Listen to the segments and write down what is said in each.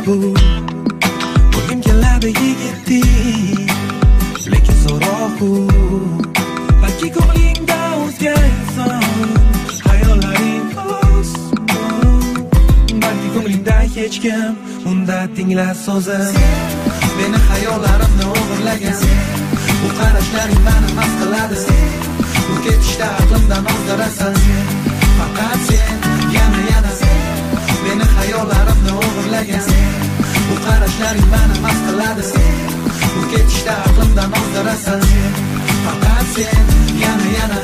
bu bo'lgim keladi yigitdek, lekin so'roq bu balki ko'nglingda o'zga inson hayollaring balki ko'nglingda hech kim unda tingla so'zim. Meni hayollarimni o'g'irlagan bu qarashlaring meni mast qiladi. Bu ketishda aqlimdan ozdirasan faqat sen, yana sen. Meni hayollarimni o'g'irlagan bu qarashlaring meni mast qiladi. Bu ketishda aqlimdan ozdirasan faqat sen, yana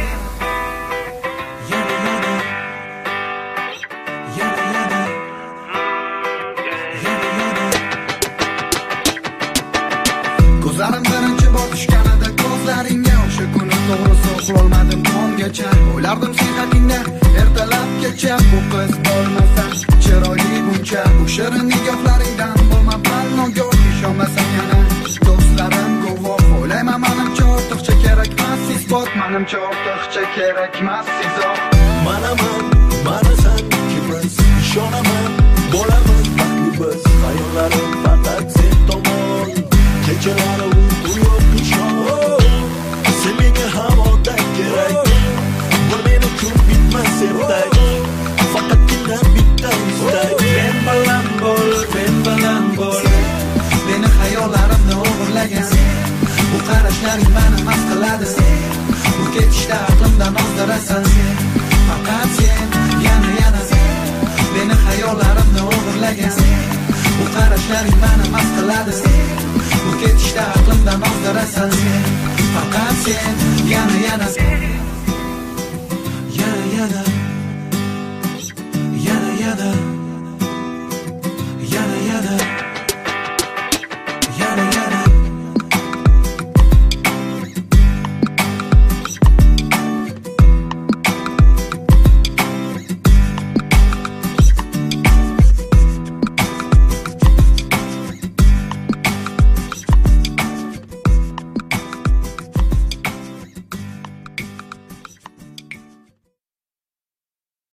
ko'zlarim birinchi bor tushganida ko'zlaringga o'sha kuni to'g'risi uxlolmadim tonggacha. O'ylardim sen haqingda ertalabgacha. Bu qiz bo'lmasa chiroyli buncha, bu shirin nigohlaringdan bo'lmabman nogoh. Ishonmasam yana do'stlarim guvoh. O'ylayman manimcha ortiqcha kerakmas isbot, manimcha ortiqcha kerakmas izoh. Manaman, manasan ikimiz, ishonaman bo'lamiz baxtli biz. Hayollarim faqat sen tomon, kechalari uyqu yo'q nishon. Sen menga ham odat kerak, bir meni kun bitmas ertak, faqatgina bitta istak. sen bilan bo'l, sen bilan bo'l. Meni hayollarimni o'g'irlagan bu qarashlaring meni mast qiladi. Bu ketishda aqlimdan ozdirasan faqat sen, yana sen. Meni hayollarimni o'g'irlagan bu qarashlaring meni mast qiladi. Bu ketishda aqlimdan ozdirasan faqat sen, yana sen.